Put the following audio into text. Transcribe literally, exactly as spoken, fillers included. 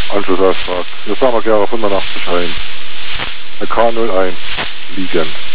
Anschlussauftrag. Jetzt haben wir gerne fünfundachtzig ein. K null eins liegend.